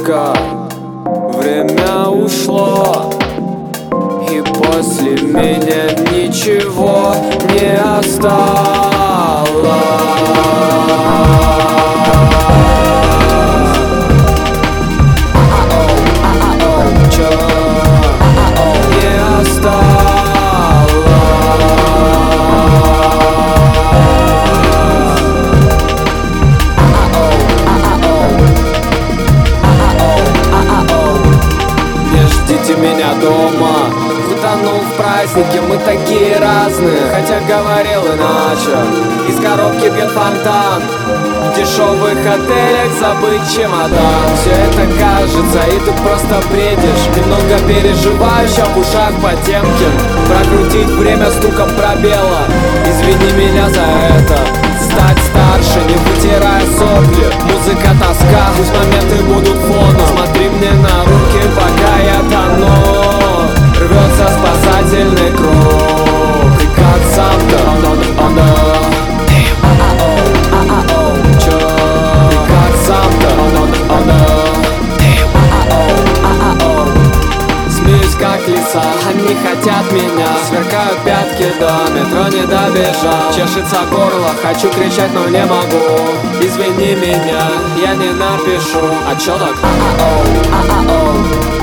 близко, время ушло, и после меня ничего не осталось. Меня дома, утонул в празднике, мы такие разные. Хотя говорил иначе, из коробки бьет фонтан, в дешевых отелях забыть чемодан. Все это кажется, и ты просто бредишь. Немного переживаешь, а в ушах Потемкин. Прокрутить время стуком пробела, извини меня за это. Стать старше, не вытирая сопли. Музыка тоска, пусть моменты будут фоном. Смотри мне на руки, пока я тону. Рвется спасательный круг, и как сам-то чё? И как сам-то смеюсь как лиса, они хотят меня. Сверкают пятки, до метро не добежал. Чешется горло, хочу кричать, но не могу. Извини меня, я не напишу. А чё так?